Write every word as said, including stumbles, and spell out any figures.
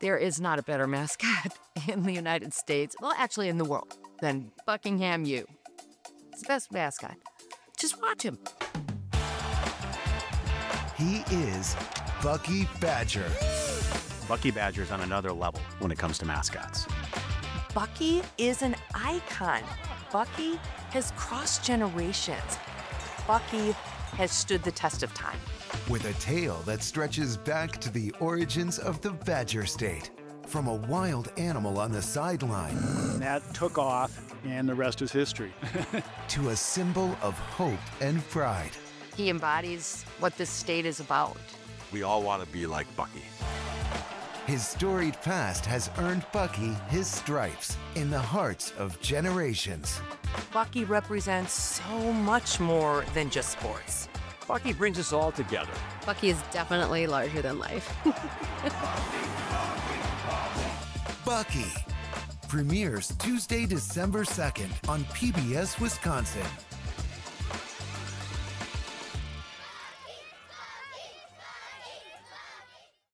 There is not a better mascot in the United States, well, actually in the world, than Buckingham U. It's the best mascot. Just watch him. He is Bucky Badger. Bucky Badger's on another level when it comes to mascots. Bucky is an icon. Bucky has crossed generations. Bucky has stood the test of time. With a tale that stretches back to the origins of the Badger State. From a wild animal on the sideline. That took off, and the rest is history. To a symbol of hope and pride. He embodies what this state is about. We all want to be like Bucky. His storied past has earned Bucky his stripes in the hearts of generations. Bucky represents so much more than just sports. Bucky brings us all together. Bucky is definitely larger than life. Bucky premieres Tuesday, December second on P B S Wisconsin.